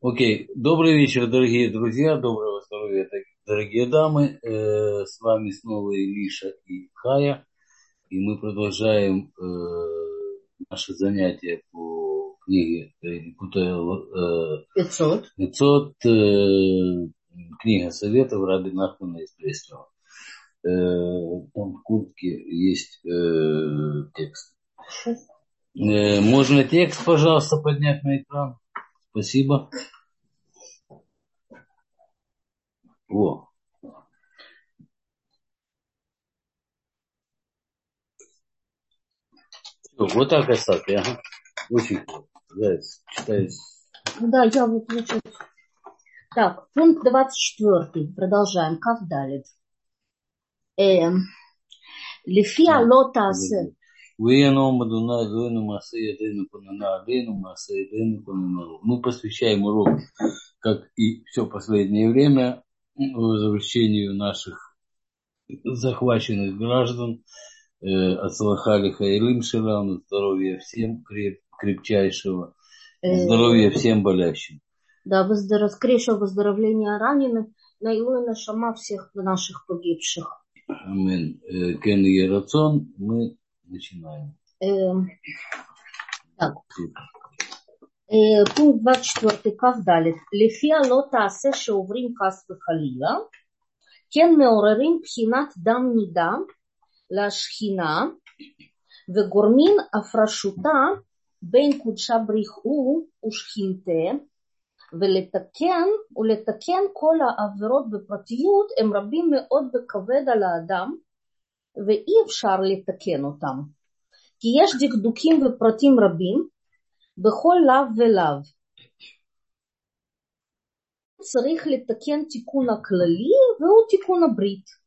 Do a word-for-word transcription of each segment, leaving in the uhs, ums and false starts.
Окей, добрый вечер, дорогие друзья, доброго здоровья, дорогие дамы. Э, с вами снова Илиша и Хая, и мы продолжаем э, наше занятие по книге э, пятьсот. пятьсот, э, книга советов Раби Нахмана из Бреслова. Э, там в куртке есть э, текст. Э, можно текст, пожалуйста, поднять на экран? Спасибо. Во. Вот так оставьте, ага. Очень нравится. Читается. Да, я выключу. Так, пункт двадцать четыре. Продолжаем. Кавдалит. Лифия лота асе. Мы посвящаем урок, как и все последнее время, возвращению наших захваченных граждан, Ацлахали Хаилим Шилам, здоровья всем креп, крепчайшего, здоровья всем болящим. Да, воздоров... скорейшего выздоровления раненых, наилуйна шама всех наших погибших. Амин. Кен и рацион, мы начинаем. Э, так. Э, пункт двадцать четыре. Кавдалит. Лифия лота асе шеуврим кас вехалила. Кен меорерим пхинат дам нида лашхина. וגורמין הפרשותה בין קודשה בריחו ושכינתה ולתקן ולתקן כל העבירות בפרטיות הם רבים מאוד בכבד על האדם ואי אפשר לתקן אותם כי יש דקדוקים ופרטים רבים בכל לאו ולאו. צריך לתקן תיקון הכללי והוא תיקון הברית.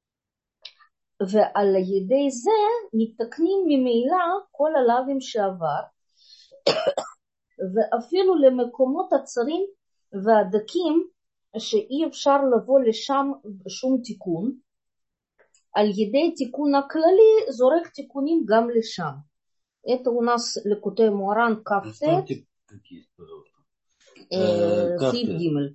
ועל ידי זה מתקנים ממילא כל הלאווים שעבר ואפילו למקומות הצרים והדקים שאי אפשר לבוא לשם בשום תיקון על ידי תיקון הכללי זורק תיקונים גם לשם. Это у нас Лекутей Муаран Кафтет Сиф Гимель.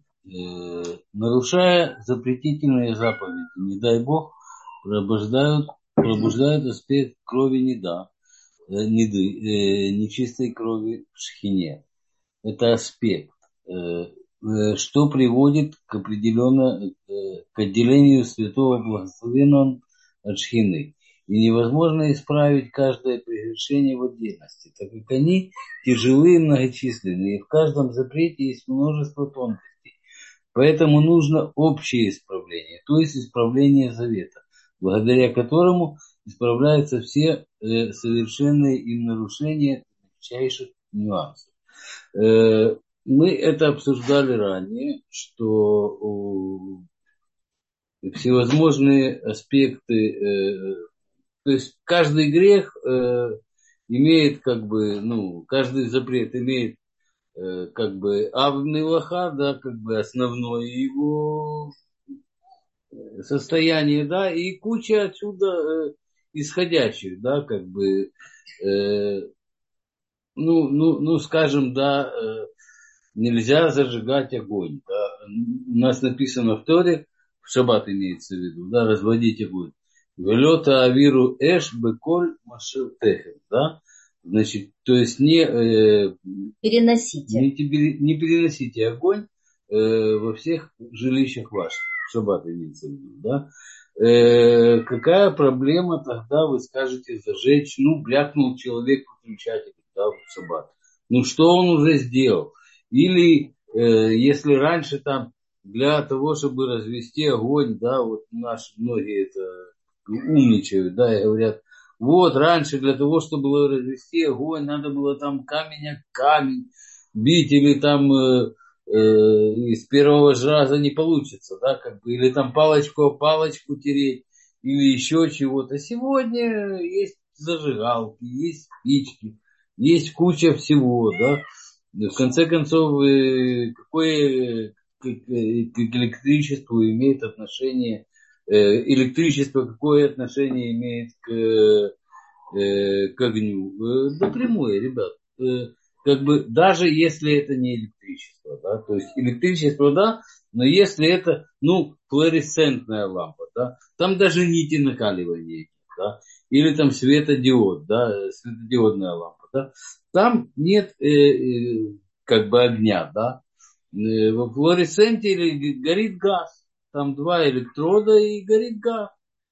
Нарушая запретительные заповеди, не дай Бог, пробуждают, пробуждают аспект крови неда, неды, э, нечистой крови в шхине. Это аспект, э, что приводит к определенно, э, к отделению святого благословенного от шхины. И невозможно исправить каждое прегрешение в отдельности, так как они тяжелые и многочисленные, и в каждом запрете есть множество тонкостей. Поэтому нужно общее исправление, то есть исправление завета, благодаря которому исправляются все э, совершенные им нарушения мельчайших нюансов. Э, мы это обсуждали ранее, что э, всевозможные аспекты, э, то есть каждый грех э, имеет как бы, ну, каждый запрет имеет э, как бы ав-мелаха, да, как бы основное его состояние, да, и куча отсюда э, исходящих, да, как бы, э, ну, ну, ну, скажем, да, э, нельзя зажигать огонь, да. У нас написано в Торе, в шаббат имеется в виду, да, разводить огонь. Велета авиру эш беколь машертехем, да, значит, то есть не э, переносите, не, не переносите огонь э, во всех жилищах ваших. Шаббат имеется в виду, да? Э, какая проблема тогда, вы скажете, зажечь? Ну, брякнул человек выключатель, да, в шаббат. Ну, что он уже сделал? Или, э, если раньше там для того, чтобы развести огонь, да, вот наши многие это умничают, да, и говорят, вот раньше для того, чтобы развести огонь, надо было там камень о камень бить или там... Э, и с первого же раза не получится, да, как бы, или там палочку о палочку тереть, или еще чего-то. Сегодня есть зажигалки, есть спички, есть куча всего, да. В конце концов, какое к электричеству имеет отношение, электричество какое отношение имеет к, к огню? Да прямое, ребят. как бы даже если это не электричество, да, то есть электричество, да, но если это, ну, флуоресцентная лампа, да, там даже нити накаливания, да, или там светодиод, да, светодиодная лампа, да, там нет э, э, как бы огня, да, Э, во флуоресценте или горит газ, там два электрода и горит газ.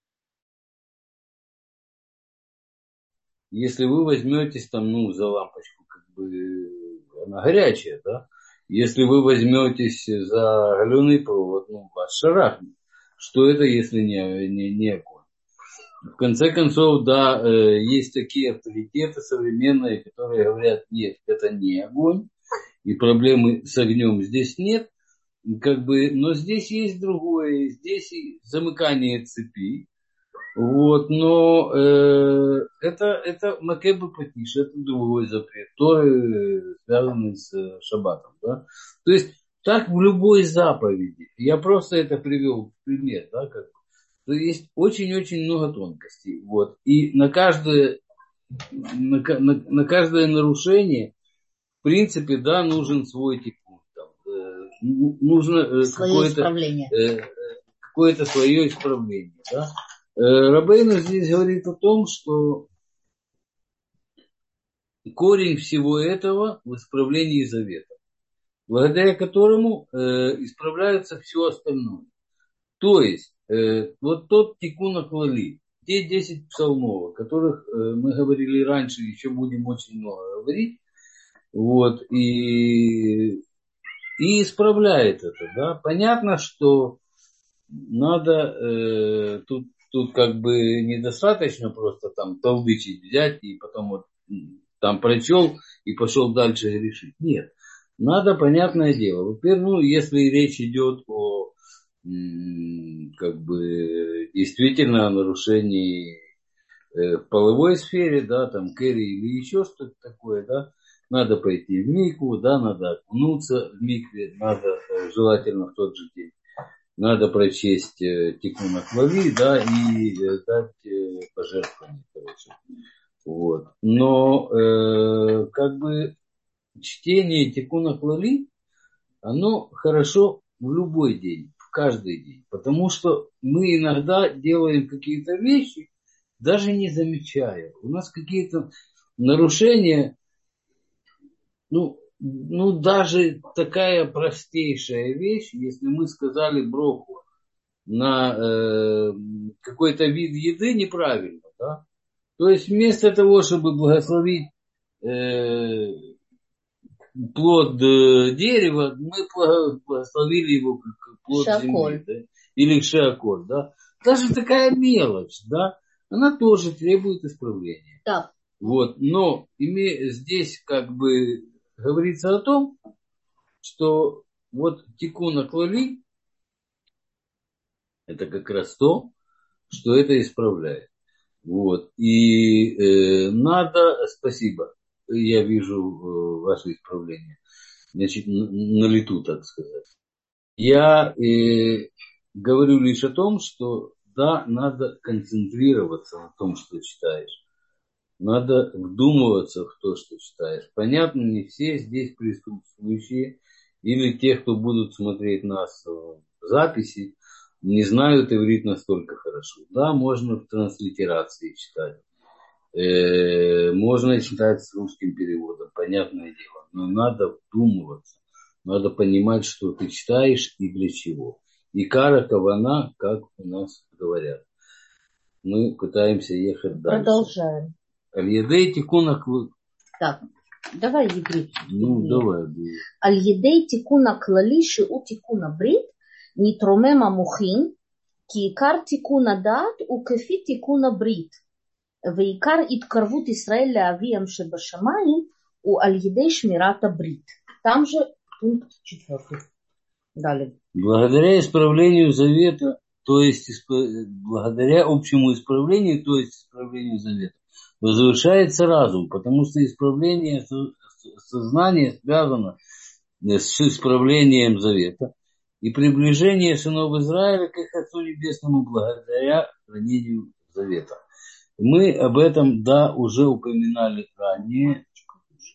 Если вы возьметесь там, ну, за лампочку, как бы она горячая, да, если вы возьметесь за галеный провод, ну, вас шарахнет. Что это, если не, не, не огонь? В конце концов, да, э, есть такие авторитеты современные, которые говорят, нет, это не огонь, и проблемы с огнем здесь нет, как бы, но здесь есть другое, здесь и замыкание цепи, вот, но э, это, это макебы патиш, это другой запрет, тоже связанный с э, шаббатом, да. То есть так в любой заповеди, я просто это привел в пример, да, как бы, то есть очень-очень много тонкостей, вот, и на каждое, на, на, на каждое нарушение, в принципе, да, нужен свой типун, там, э, нужно э, какое-то, э, какое-то свое исправление, да. Рабейну здесь говорит о том, что корень всего этого в исправлении завета, благодаря которому э, исправляется все остальное. То есть, э, вот тот тикун аклали, те десять псалмов, о которых э, мы говорили раньше, еще будем очень много говорить, вот, и, и исправляет это, да. Понятно, что надо э, тут Тут как бы недостаточно просто там толдычить, взять и потом вот там прочел и пошел дальше решить. Нет. Надо, понятное дело. Во-первых, ну, если речь идет о как бы действительно о нарушении э, в половой сфере, да, там кэри или еще что-то такое, да, надо пойти в микву, да, надо окунуться в микве, надо э, желательно в тот же день. Надо прочесть э, тикун аклали, да, и э, дать э, пожертвование, короче. Вот. Но э, как бы чтение тикун аклали, оно хорошо в любой день, в каждый день. Потому что мы иногда делаем какие-то вещи, даже не замечая. У нас какие-то нарушения, ну, ну даже такая простейшая вещь, если мы сказали броху на э, какой-то вид еды неправильно, да? То есть вместо того, чтобы благословить э, плод э, дерева, мы благословили его как плод шаколь. земли, да? Или шаколь, да? Даже такая мелочь, да, она тоже требует исправления. Да. Вот, но име, здесь как бы говорится о том, что вот тикун аклали, это как раз то, что это исправляет. Вот. И э, надо, спасибо, я вижу э, ваше исправление. Значит, на, на лету, так сказать. Я э, говорю лишь о том, что да, надо концентрироваться на том, что читаешь. Надо вдумываться в то, что читаешь. Понятно, не все здесь присутствующие или те, кто будут смотреть нас в записи, не знают иврит настолько хорошо. Да, можно в транслитерации читать. Э, можно читать с русским переводом, понятное дело. Но надо вдумываться. Надо понимать, что ты читаешь и для чего. И кара кавана, как у нас говорят. Мы пытаемся ехать дальше. Продолжаем. Аль-Едей тикун аклали. Так, давай иврит. Ну, давай. Аль-Едей тикун аклали шиу тикун абрит נתרומם המוחין, כי עיקר תיקון הדעת הוא כפי תיקון הברית, ועיקר התקרבות ישראל לאביהם שבשמיים הוא על ידי שמירת הברית. Там же пункт четвертый. Далее. Благодаря исправлению завета, то есть благодаря общему исправлению, то есть исправлению завета, возвышается разум, потому что исправление сознания связано с исправлением завета. И приближение сынов Израиля к их Отцу Небесному благодаря хранению завета. Мы об этом, да, уже упоминали ранее.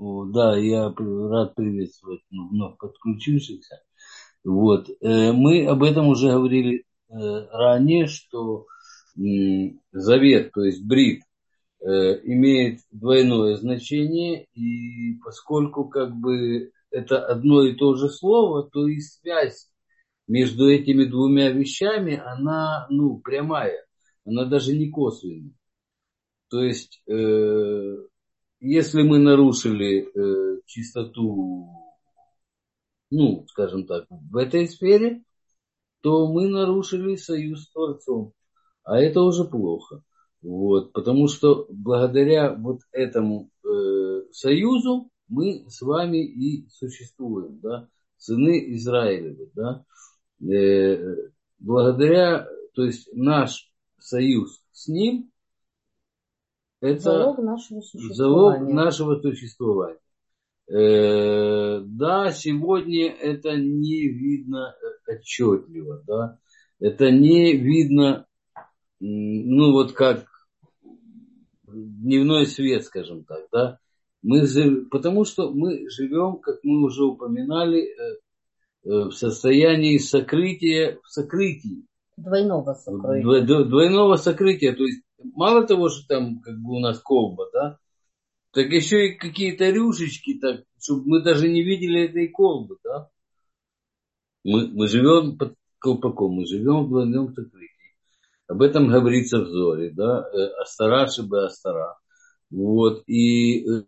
О, да, я при- рад приветствовать вновь подключившихся. Вот. Э, Мы об этом уже говорили э, ранее, что м, завет, то есть брит, э, имеет двойное значение, и поскольку как бы это одно и то же слово, то и связь между этими двумя вещами, она, ну, прямая, она даже не косвенная. То есть, э, если мы нарушили э, чистоту, ну, скажем так, в этой сфере, то мы нарушили союз с Творцом. А это уже плохо. Вот, потому что благодаря вот этому э, союзу мы с вами и существуем, да, сыны Израилевы, да. Э, благодаря, то есть наш союз с ним, Залог это нашего залог существования. нашего существования. Э, да, сегодня это не видно отчетливо, да, это не видно, ну вот как дневной свет, скажем так, да, мы жив... потому что мы живем, как мы уже упоминали, в состоянии сокрытия, в сокрытии. Двойного сокрытия. Двойного сокрытия, то есть мало того, что там как бы у нас колба, да, так еще и какие-то рюшечки, так, чтобы мы даже не видели этой колбы, да. Мы, мы живем под колпаком, мы живем в двойном сокрытии. Об этом говорится в Зоре, да, Астара шебе Астара. Вот, и в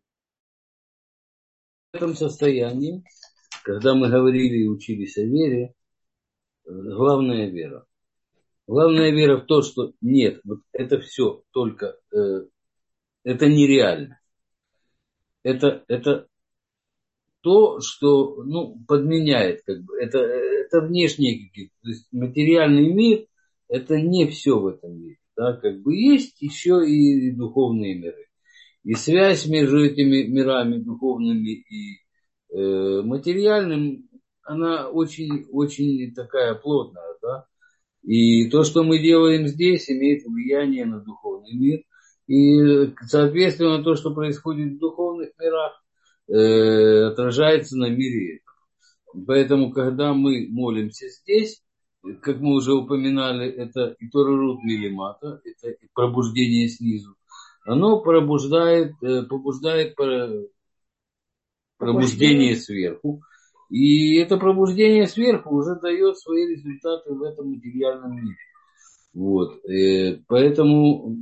этом состоянии, когда мы говорили и учились о вере, главная вера. Главная вера в то, что нет, вот это все только, э, это нереально. Это, это то, что, ну, подменяет, как бы, это, это внешние какие-то, то есть материальный мир, это не все в этом мире, да, как бы есть еще и духовные миры. И связь между этими мирами духовными и э, материальным, она очень, очень такая плотная, да. И то, что мы делаем здесь, имеет влияние на духовный мир. И, соответственно, то, что происходит в духовных мирах, э, отражается на мире. Поэтому, когда мы молимся здесь, как мы уже упоминали, это и Торарут Милимата, это пробуждение снизу. Оно пробуждает, побуждает пробуждение сверху. И это пробуждение сверху уже дает свои результаты в этом материальном мире. Вот. И поэтому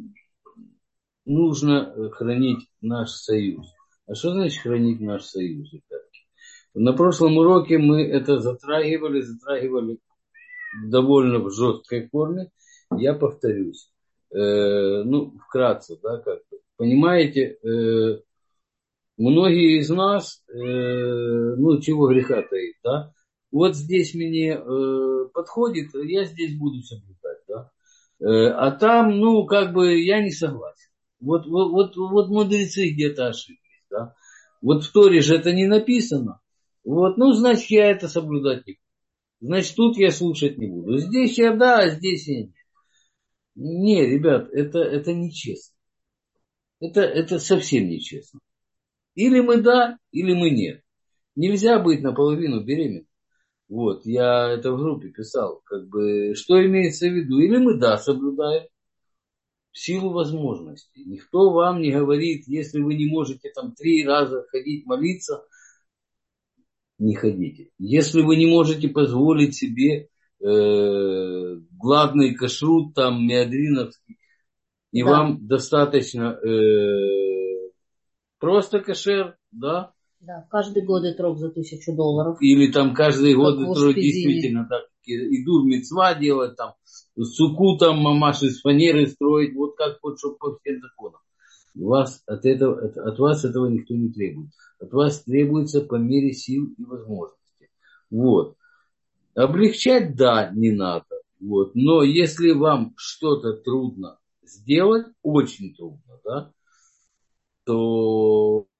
нужно хранить наш союз. А что значит хранить наш союз, ребятки? На прошлом уроке мы это затрагивали, затрагивали довольно в жесткой форме. Я повторюсь. Э, ну, вкратце, да, как понимаете, э, многие из нас, э, ну, чего греха таить, да, вот здесь мне э, подходит, я здесь буду соблюдать, да, э, а там, ну, как бы я не согласен. Вот, вот, вот, вот мудрецы где-то ошиблись, да. Вот в Торе же это не написано. Вот, ну, значит, я это соблюдать не буду. Значит, тут я слушать не буду. Здесь я да, а здесь я нет. Не, ребят, это, это нечестно. Это, это совсем нечестно. Или мы да, или мы нет. Нельзя быть наполовину беременным. Вот, я это в группе писал. Как бы, что имеется в виду? Или мы да, соблюдаем в силу возможностей. Никто вам не говорит, если вы не можете там три раза ходить молиться, не ходите. Если вы не можете позволить себе э, гладный кашрут, там, меадриновский, и Да. вам достаточно э, просто кашер, да, Да, каждый год и трог за тысячу долларов. или там каждый год Как в трое Ашпизине. действительно так идут мицва делать, там, суку там мамаши из фанеры строить, вот как вот, чтобы по всем законам. Вас от, этого, от, от вас этого никто не требует. От вас требуется по мере сил и возможностей. Вот. Облегчать, да, не надо. Вот. Но если вам что-то трудно сделать, очень трудно, да, то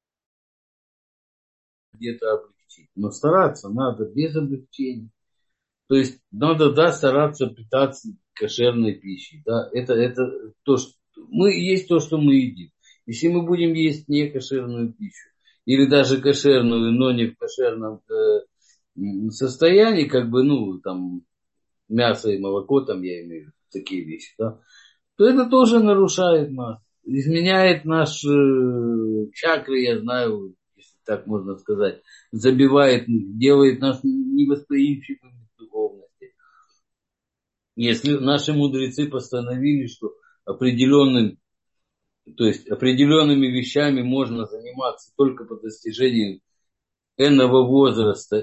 где-то облегчить. Но стараться надо без облегчения. То есть надо, да, стараться питаться кошерной пищей. Да. Это, это то, что мы есть то, что мы едим. Если мы будем есть некошерную пищу, или даже кошерную, но не в кошерном э, состоянии, как бы, ну, там, мясо и молоко, там, я имею в виду, такие вещи, да, то это тоже нарушает нас, изменяет наши э, чакры, я знаю, если так можно сказать, забивает, делает нас невосприимчивыми к духовности. Если наши мудрецы постановили, что определенным, то есть определенными вещами можно заниматься только по достижению энного возраста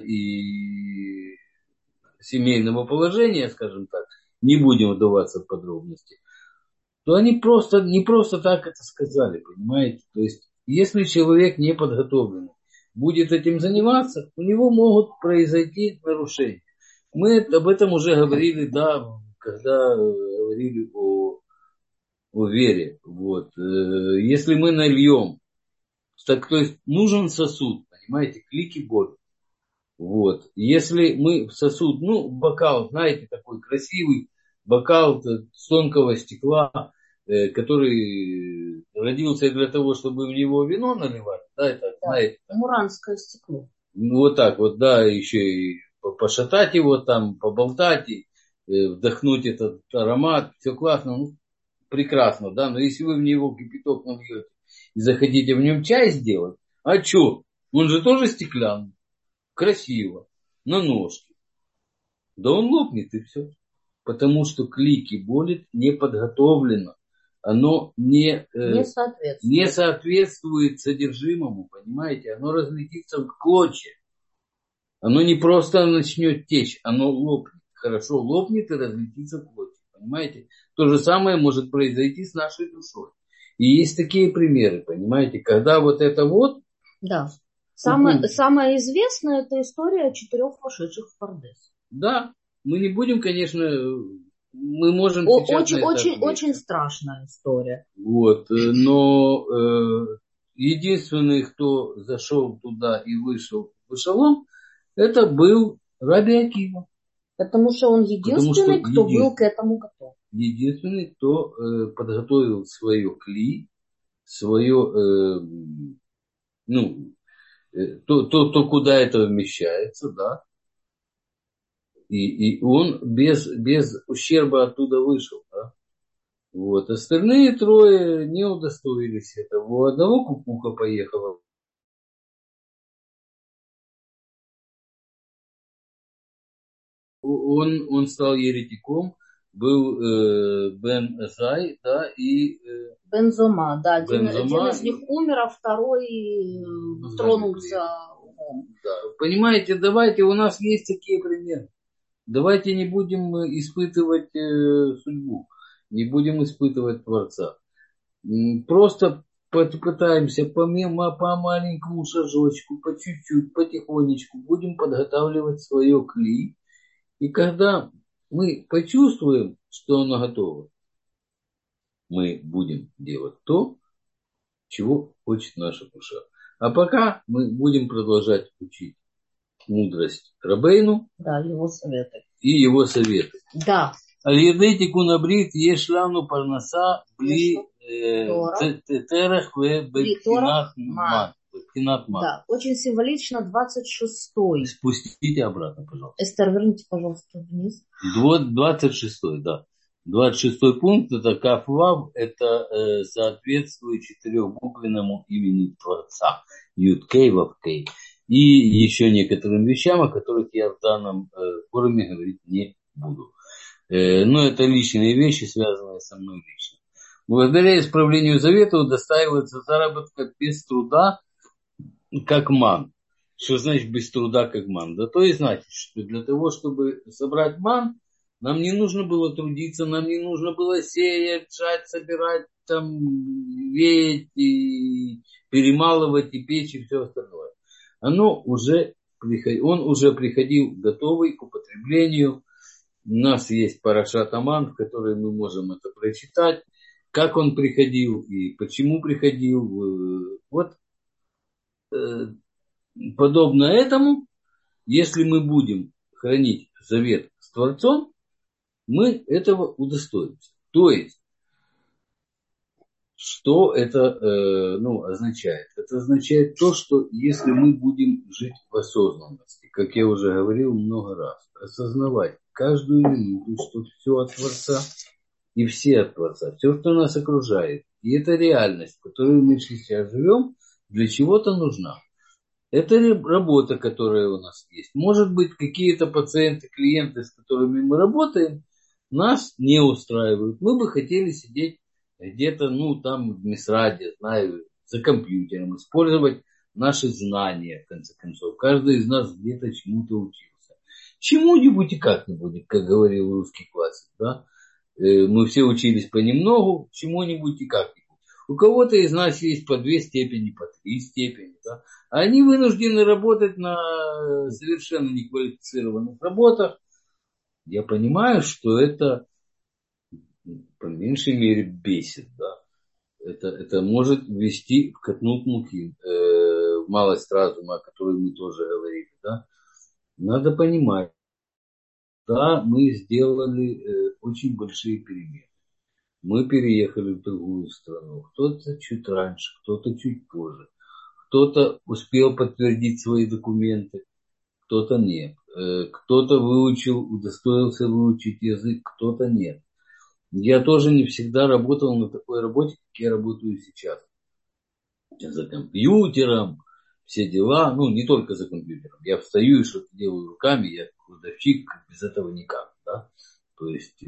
и семейного положения, скажем так, не будем вдаваться в подробности, то они просто, не просто так это сказали, понимаете? То есть, если человек не подготовлен, будет этим заниматься, у него могут произойти нарушения. Мы об этом уже говорили, да, когда говорили о, о вере. Вот. Если мы нальем, так, то есть нужен сосуд, понимаете, клики боли. Вот. Если мы в сосуд, ну, бокал, знаете, такой красивый бокал с тонкого стекла, э, который родился для того, чтобы в него вино наливать, да, это, Да. знаете. Муранское стекло. Ну, вот так вот, да, еще и пошатать его там, поболтать, и э, вдохнуть этот аромат, все классно, ну, прекрасно, да, но если вы в него кипяток нальете и захотите в нем чай сделать, а что, он же тоже стеклянный. Красиво, на ножке. Да он лопнет и все. Потому что клики болит не подготовлено. Оно не, э, Не соответствует. не соответствует содержимому, понимаете? Оно разлетится в клочья. Оно не просто начнет течь, оно лопнет. Хорошо лопнет и разлетится в клочья. Понимаете? То же самое может произойти с нашей душой. И есть такие примеры, понимаете? Когда вот это вот... Да. Самое, Угу. самое известное это история о четырех вошедших в Пардес. Да, мы не будем, конечно, мы можем О, сейчас очень, на это очень, ответить. очень страшная история. Вот, но э, единственный, кто зашел туда и вышел в эшелон, это был Раби Акива. Потому что он единственный, что кто един... был к этому готов. Единственный, кто э, подготовил свое кли, свое, э, ну, э, то, то, то, куда это вмещается, да. И, и он без, без ущерба оттуда вышел, да. Вот. Остальные трое не удостоились этого. У одного кукуха поехала. Он, он стал еретиком. Был э, Бен Азай, да, и... Э, Бензома, да. Один, Бензома, один из них умер, а второй ну, тронулся. Да. Понимаете, давайте, у нас есть такие примеры. Давайте не будем испытывать э, судьбу. Не будем испытывать Творца. Просто попытаемся помимо, по маленькому шажочку, по чуть-чуть, потихонечку будем подготавливать свое кли. И когда мы почувствуем, что оно готово, мы будем делать то, чего хочет наша душа. А пока мы будем продолжать учить мудрость Рабейну, да, его советы. И его советы. Да. Аль-Едей тикун абрит еш лану парнаса бли терах ве бепхинат ман. Да, очень символично двадцать шестой. Спустите обратно, пожалуйста. Эстер, верните, пожалуйста, вниз. двадцать шестой, да. двадцать шестой пункт, это Каф-Вав, это э, соответствует четырехбуквенному имени Творца. Юд-Кей, Вав-Кей. И еще некоторым вещам, о которых я в данном э, форуме говорить не буду. Э, но это личные вещи, связанные со мной лично. Благодаря исправлению завета удостаивается заработка без труда, как ман. Что значит без труда, как ман? Да то и значит, что для того, чтобы собрать ман, нам не нужно было трудиться, нам не нужно было сеять, жать, собирать, там, веять, и перемалывать, и печь, и все остальное. Оно уже приход... Он уже приходил готовый к употреблению. У нас есть парашат Аман, в которой мы можем это прочитать, как он приходил и почему приходил. Вот подобно этому, если мы будем хранить завет с Творцом, мы этого удостоимся. То есть, Что это э, ну, означает? Это означает то, что если мы будем жить в осознанности, как я уже говорил много раз, осознавать каждую минуту, что все от Творца и все от Творца, все, что нас окружает, и это реальность, в которой мы сейчас живем, для чего-то нужна. Это работа, которая у нас есть. Может быть, какие-то пациенты, клиенты, с которыми мы работаем, нас не устраивают. Мы бы хотели сидеть где-то, ну, там, в Мисраде, знаю, за компьютером, использовать наши знания, в конце концов. Каждый из нас где-то чему-то учился. Чему-нибудь и как-нибудь, как говорил русский классик, да? Мы все учились понемногу, чему-нибудь и как-нибудь. У кого-то из нас есть по две степени, по три степени, да? Они вынуждены работать на совершенно неквалифицированных работах. Я понимаю, что это по меньшей мере бесит, да. Это, это может ввести в катнут муки, э, в малость разума, о которой мы тоже говорили, да. Надо понимать, да, мы сделали э, очень большие перемены. Мы переехали в другую страну. Кто-то чуть раньше, кто-то чуть позже. Кто-то успел подтвердить свои документы, кто-то нет. Кто-то выучил, удостоился выучить язык, кто-то нет. Я тоже не всегда работал на такой работе, как я работаю сейчас. За компьютером, все дела. Ну, не только за компьютером. Я встаю и что-то делаю руками, я кладовщик, без этого никак. Да? То есть,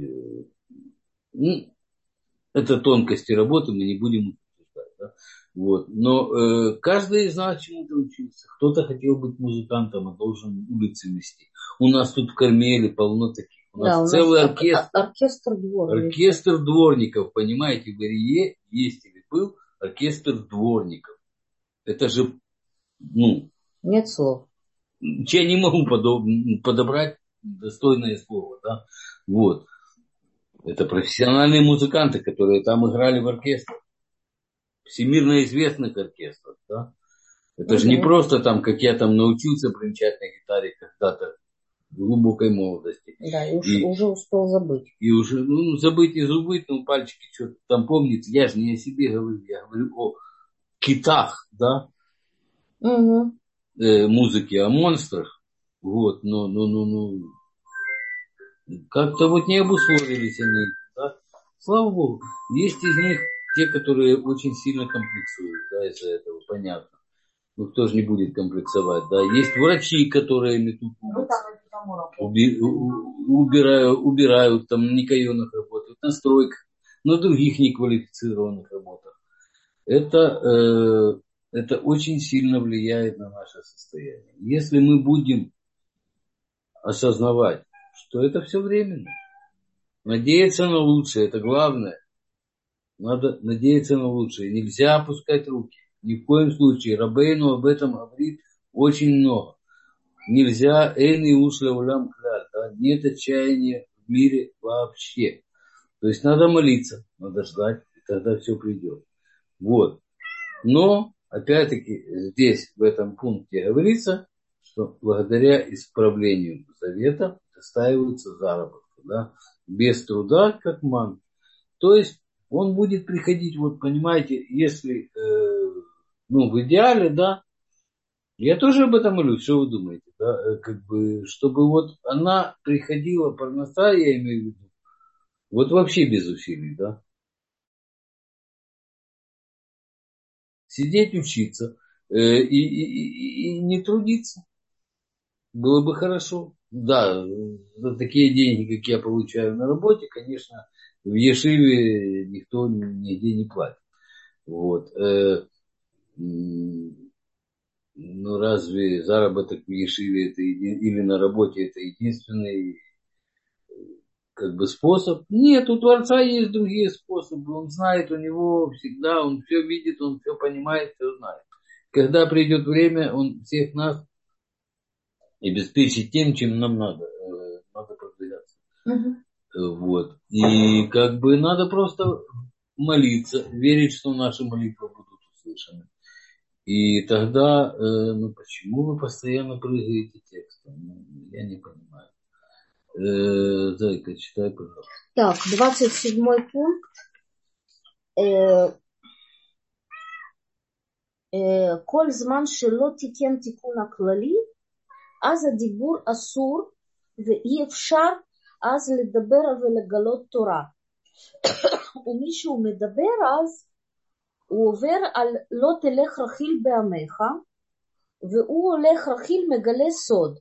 ну, это тонкости работы, мы не будем обсуждать. Да? Вот. Но э, каждый из нас чему-то учился. Кто-то хотел быть музыкантом, а должен улицы мести. У нас тут в Кармеле полно таких. У нас Да, у целый нас оркестр. оркестр дворников. Оркестр дворников, понимаете, в Ирие есть или был оркестр дворников. Это же, ну... Нет слов. Я не могу подобрать достойное слово, да. Вот. Это профессиональные музыканты, которые там играли в оркестре. Всемирно известных оркестров, да. Это же не просто там, как я там научился бренчать на гитаре когда-то в глубокой молодости. Да, и, и уже успел забыть. И уже, ну, забыть и забыть, ну, пальчики что-то там помнят. Я же не о себе говорю, я говорю о китах, да, Угу. э, музыки, о монстрах. Вот, ну, ну, ну, ну, как-то вот не обусловились они, да. Слава Богу, есть из них те, которые очень сильно комплексуют, да, из-за этого, понятно. Ну, кто же не будет комплексовать, да. Есть врачи, которые метут уби- убирают, убирают, там на никайонах работают, на стройках, на других неквалифицированных работах. Это, э, это очень сильно влияет на наше состояние. Если мы будем осознавать, что это все временно, надеяться на лучшее, это главное. Надо надеяться на лучшее. Нельзя опускать руки. Ни в коем случае. Рабейну об этом говорит очень много. Нельзя эйни ушля улям кляль. Да? Нет отчаяния в мире вообще. То есть надо молиться, надо ждать, и тогда все придет. Вот. Но, опять-таки, здесь, в этом пункте говорится, что благодаря исправлению завета достаиваются заработки. Да? Без труда, как ман. То есть он будет приходить, вот понимаете, если, э, ну, в идеале, да, я тоже об этом молюсь, что вы думаете, да, как бы, чтобы вот она приходила, парноса, я имею в виду, вот вообще без усилий, да, сидеть, учиться э, и, и, и, и не трудиться, было бы хорошо. Да, за такие деньги, как я получаю на работе, конечно, в Ешиве никто нигде не платит. Вот. Э, Ну, разве заработок в Ешиве это еди... или на работе это единственный как бы способ? Нет, у Творца есть другие способы. Он знает, у него всегда, он все видит, он все понимает, все знает. Когда придет время, он всех нас обеспечит тем, чем нам надо. Надо продвигаться. Угу. Вот. И как бы надо просто молиться, верить, что наши молитвы будут услышаны. И тогда, э, ну почему вы постоянно прыгаете текстом? Ну, я не понимаю. Э, Зайка, читай, пожалуйста. Так, двадцать седьмой пункт. Э, כל זמן שלא תיקן תיקון הכללי, אז הדיבור אסור ואי אפשר אז לדבר ולגלות תורה. ומי שהוא מדבר אז, הוא עובר על לא תלך רכיל בעמך, והוא הולך רכיל מגלה סוד.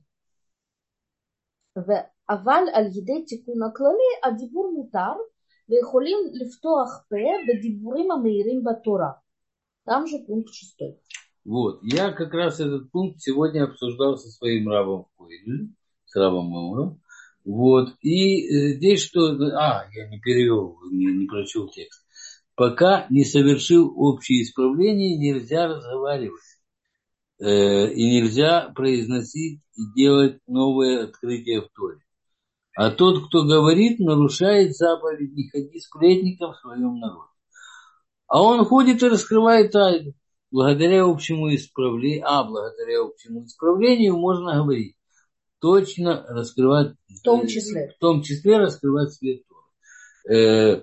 אבל על ידי תיקון הכללי הדיבור מותר, ויכולים לפתוח פה בדיבורים המהירים בתורה. Там же пункт шестой. Вот, я как раз этот пункт сегодня обсуждал со своим рабом Коэлем, с рабом Мамором. Вот, и здесь что... А, я не перевел, не, не прочел текст. Пока не совершил общее исправление, нельзя разговаривать. Э, и нельзя произносить и делать новые открытия в Торе. А тот, кто говорит, нарушает заповедь «Не ходи сплетником в своем народе». А он ходит и раскрывает тайну. Благодаря общему исправлению, а благодаря общему исправлению можно говорить, точно раскрывать, в том числе, в том числе раскрывать свет Торы.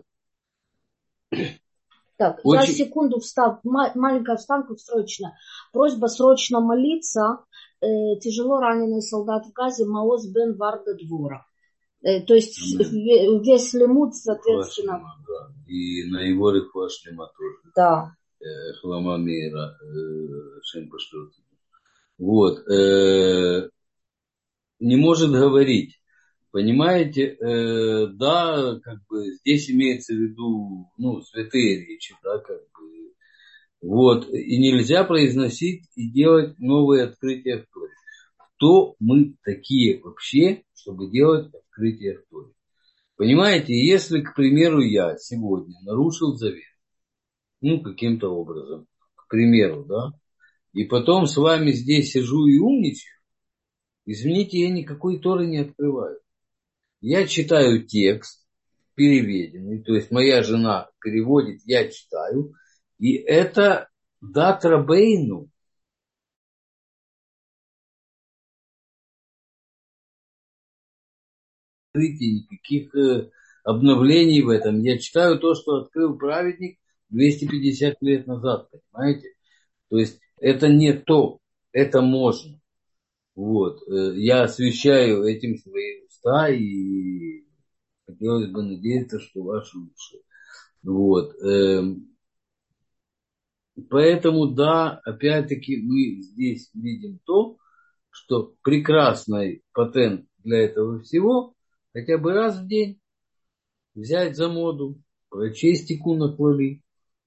Так, очень... я секунду встав, маленькая вставка срочно. Просьба срочно молиться. Э, тяжело раненый солдат в Газе Маоз бен Варда Двора. Э, то есть mm. весь лимут, соответственно. Да. И на его рифуа шлема тоже. Да. Хлама мира, шем пошлет. Вот. Э, не может говорить. Понимаете, э, да, как бы здесь имеется в виду, ну, святые речи, да, как бы. Вот. И нельзя произносить и делать новые открытия в Торе. Кто мы такие вообще, чтобы делать открытия в Торе? Понимаете, если, к примеру, я сегодня нарушил завет, ну, каким-то образом, к примеру, да, и потом с вами здесь сижу и умничаю, извините, я никакой Торы не открываю. Я читаю текст переведенный, то есть моя жена переводит, я читаю, и это дат рабейну. Никаких обновлений в этом. Я читаю то, что открыл праведник двести пятьдесят лет назад, понимаете? То есть это не то, это можно. Вот. Я освещаю этим свои уста, и хотелось бы надеяться, что ваши уши. Вот. Поэтому, да, опять-таки мы здесь видим то, что прекрасный патент для этого всего хотя бы раз в день взять за моду, прочесть тикун хлали.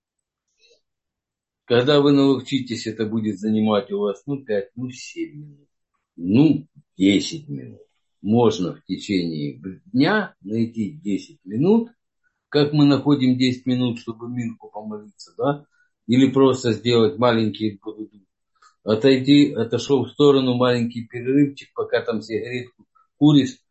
Когда вы научитесь, это будет занимать у вас, ну, пять, ну, семь минут, ну, десять минут. Можно в течение дня найти десять минут, как мы находим десять минут, чтобы Минху помолиться, да, или просто сделать маленький, отойти, отошел в сторону, маленький перерывчик, пока там сигаретку куришь,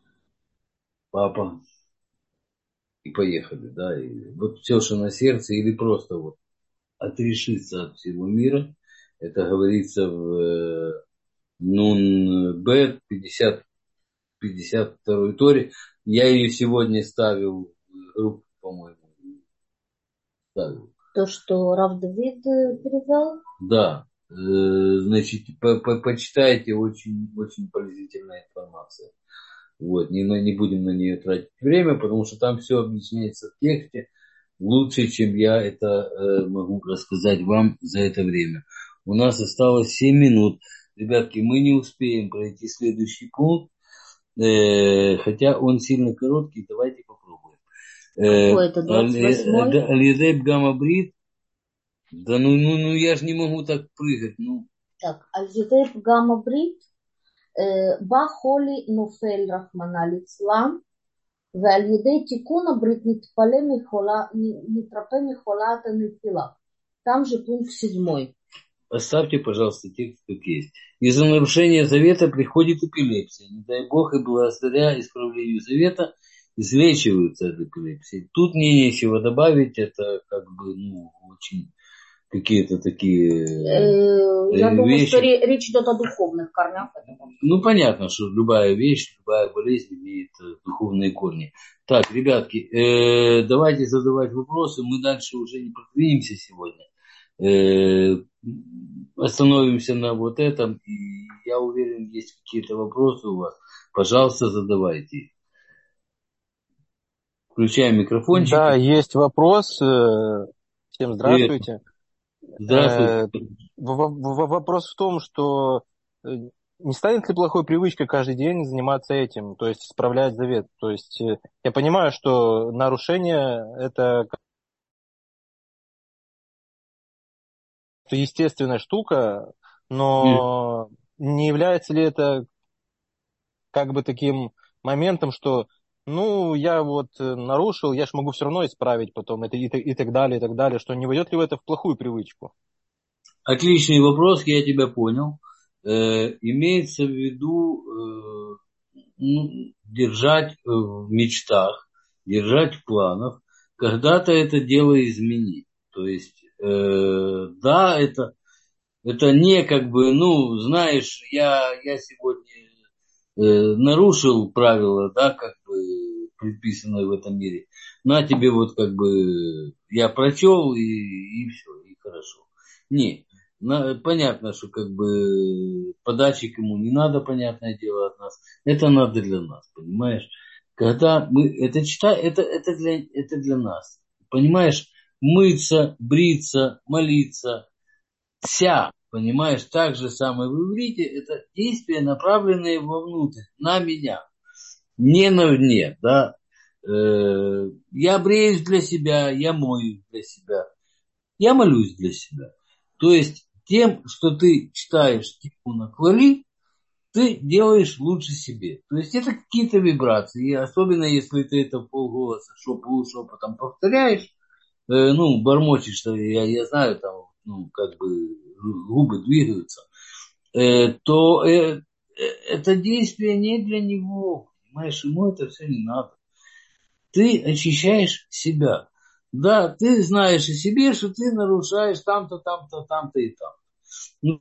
папа, и поехали, да, и вот все, что на сердце, или просто вот отрешиться от всего мира. Это говорится в Нун Б, пятьдесят, пятьдесят второй Торе. Я ее сегодня ставил в группу, по-моему. Ставил. То, что Рав Давид перевел? Да. Значит, по -по почитайте, очень, очень полезительная информация. Вот. Не, не будем на нее тратить время, потому что там все объясняется в тексте лучше, чем я это э, могу рассказать вам за это время. У нас осталось семь минут. Ребятки, мы не успеем пройти следующий пункт, э, хотя он сильно короткий, давайте попробуем. Какой это, двадцать восьмой? Аль-Едеб Гамабрит. Да ну, ну, ну, я же не могу так прыгать. Ну. Так, Аль-Едеб Гамабрит, Ба Холи Нофель Рахмана Лицлан. ועל ידי תיקון הברית נתפלה מחולה, נתרפא מחולת הנפילה. Там же пункт седьмой. Оставьте, пожалуйста, текст как есть. Из-за нарушения завета приходит эпилепсия. Не дай Бог, и благодаря исправлению завета излечиваются от эпилепсии. Тут мне нечего добавить. Это как бы, ну, очень какие-то такие э, Я думаю, вещи. Что речь идет о духовных корнях. Ну, понятно, что любая вещь, любая болезнь имеет духовные корни. Так, ребятки, э, давайте задавать вопросы. Мы дальше уже не продвинемся сегодня. Э, остановимся на вот этом. И я уверен, есть какие-то вопросы у вас. Пожалуйста, задавайте. Включаем микрофончики. Да, есть вопрос. э, Всем Привет. здравствуйте. Здравствуйте. Э, в- в- Вопрос в том, что э, не станет ли плохой привычкой каждый день заниматься этим, то есть исправлять завет? То есть э, я понимаю, что нарушение – это как-то естественная штука, но не является ли это как бы таким моментом, что ну, я вот э, нарушил, я же могу все равно исправить потом, это и, т- и так далее, и так далее, что не войдет ли в это в плохую привычку? Отличный вопрос, я тебя понял. Э, имеется в виду э, ну, держать э, в мечтах, держать в планах, когда-то это дело изменить. То есть, э, да, это, это не как бы, ну, знаешь, я, я сегодня э, нарушил правила, да, как бы предписанные в этом мире. На тебе вот как бы я прочел и, и все, и хорошо. Не, на- понятно, что как бы подачек ему не надо, понятное дело, от нас. Это надо для нас, понимаешь? Когда мы это читаем, это, это, для, это для нас. Понимаешь, мыться, бриться, молиться, вся, понимаешь, так же самое в иврите, это действия, направленные вовнутрь, на меня, не на вне, да. Э, Я бреюсь для себя, я моюсь для себя, я молюсь для себя. То есть тем, что ты читаешь Тикуна Клали, ты делаешь лучше себе. То есть это какие-то вибрации. И особенно если ты это в полголоса, шо полушепотом повторяешь, э, ну, бормочешь, что я, я знаю, там, ну, как бы губы двигаются, э, то э, э, это действие не для него, понимаешь, ему это все не надо. Ты очищаешь себя. Да, ты знаешь о себе, что ты нарушаешь там-то, там-то, там-то и там. Ну,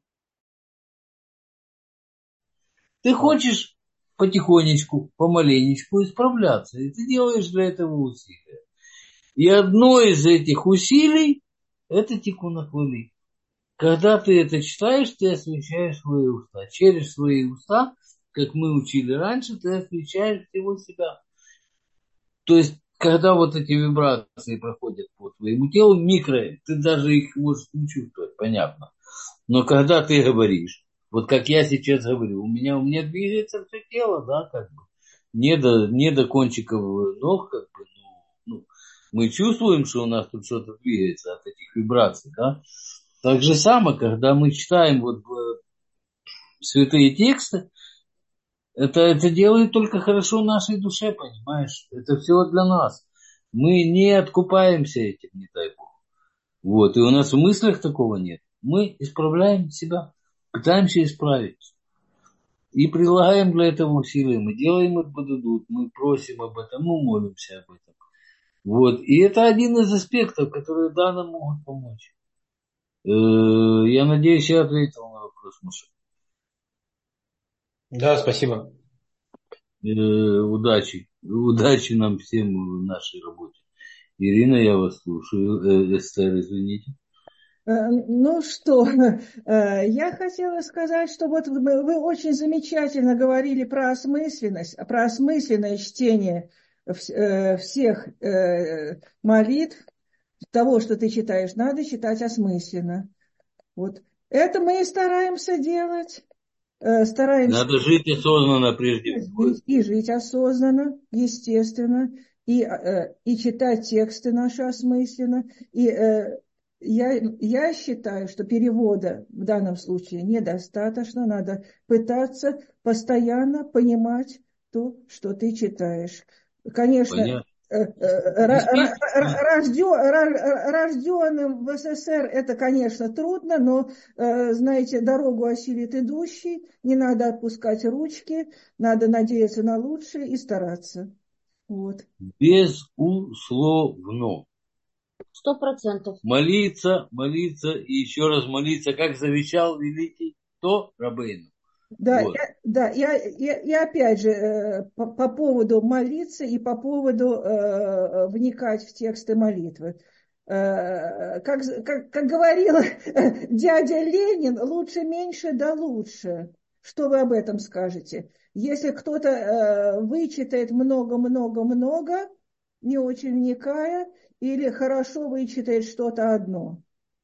ты хочешь потихонечку, помаленечку исправляться, и ты делаешь для этого усилия. И одно из этих усилий – это тикун ахвали. Когда ты это читаешь, ты освещаешь свои уста. Через свои уста, как мы учили раньше, ты освещаешь всего себя. То есть, когда вот эти вибрации проходят по твоему телу, микро, ты даже их можешь не чувствовать, понятно. Но когда ты говоришь, вот как я сейчас говорю, у меня, у меня двигается все тело, да, как бы. Не до, не до кончиков ног, как бы, ну, ну, мы чувствуем, что у нас тут что-то двигается от этих вибраций, да. Так же самое, когда мы читаем вот э, святые тексты, это, это делает только хорошо нашей душе, понимаешь? Это все для нас. Мы не откупаемся этим, не дай бог. Вот, и у нас в мыслях такого нет. Мы исправляем себя, пытаемся исправить. И прилагаем для этого усилия. Мы делаем их бададут, мы просим об этом, мы молимся об этом. Вот, и это один из аспектов, которые да, нам могут помочь. Э, Я надеюсь, я ответил на вопрос, Маша. Да, спасибо. Э, удачи. Удачи нам всем в нашей работе. Ирина, я вас слушаю. Э, Эстер, извините. Э, Ну что, э, я хотела сказать, что вот вы вы очень замечательно говорили про осмысленность, про осмысленное чтение вс- э, всех э, молитв, того, что ты читаешь, надо читать осмысленно. Вот. Это мы и стараемся делать, э, стараемся Надо жить осознанно прежде всего. жить и жить осознанно, естественно, и, э, и читать тексты наши осмысленно. И э, я, я считаю, что перевода в данном случае недостаточно, надо пытаться постоянно понимать то, что ты читаешь. Конечно, Понятно. э, э, ра- ра- ра- рожден- ра- рожденным в СССР это, конечно, трудно, но, э, знаете, дорогу осилит идущий, не надо отпускать ручки, надо надеяться на лучшее и стараться. Вот. Безусловно. Сто процентов. Молиться, молиться и еще раз молиться, как завещал великий кто? Рабейну. Да, Вот. я, да, я, я, и опять же, э, по, по поводу молиться и по поводу э, вникать в тексты молитвы. Э, Как, как, как говорил дядя Ленин, лучше меньше да лучше. Что вы об этом скажете? Если кто-то э, вычитает много-много-много, не очень вникая, или хорошо вычитает что-то одно?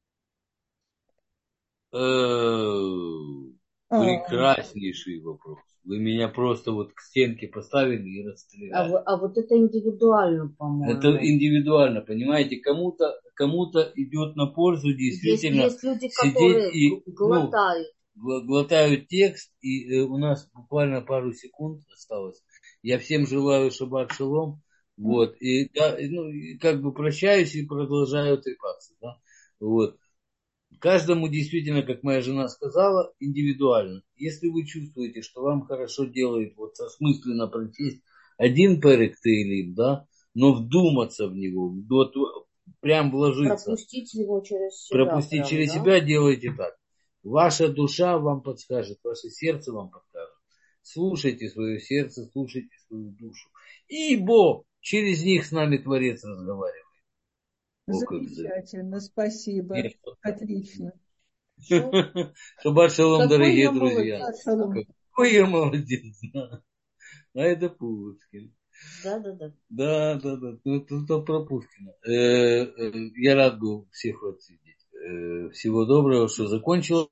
А, Прекраснейший вопрос. Вы меня просто вот к стенке поставили и А, расстреляли. в- а вот это индивидуально, Это по-моему. индивидуально, понимаете? Кому-то кому-то идет на пользу Есть, действительно есть люди, сидеть которые и г- ну, глотают. гла- глотают текст, и э, у нас буквально пару секунд осталось. Я всем желаю шаббат шалом, вот, и, да, и, ну, и как бы прощаюсь и продолжаю трепаться, да, вот. Каждому действительно, как моя жена сказала, индивидуально. Если вы чувствуете, что вам хорошо делает вот осмысленно прочесть один перек Теилим, да, но вдуматься в него, вот, прям вложиться, Пропустить его через себя пропустить прям, через да? себя, делайте так. Ваша душа вам подскажет, ваше сердце вам подскажет. Слушайте свое сердце, слушайте свою душу. Ибо через них с нами Творец разговаривает. О, как за- замечательно, спасибо. Нет, вот так. Отлично. Ну, Шаббат шалом, какой дорогие я друзья. молодец. Шалом. Какой я молодец. Да. А это Пушкин. Да-да-да. Да, да, да. Ну, это, это про Пушкина. Э, э, я рад был всех вас видеть. Э, всего доброго, что закончилось.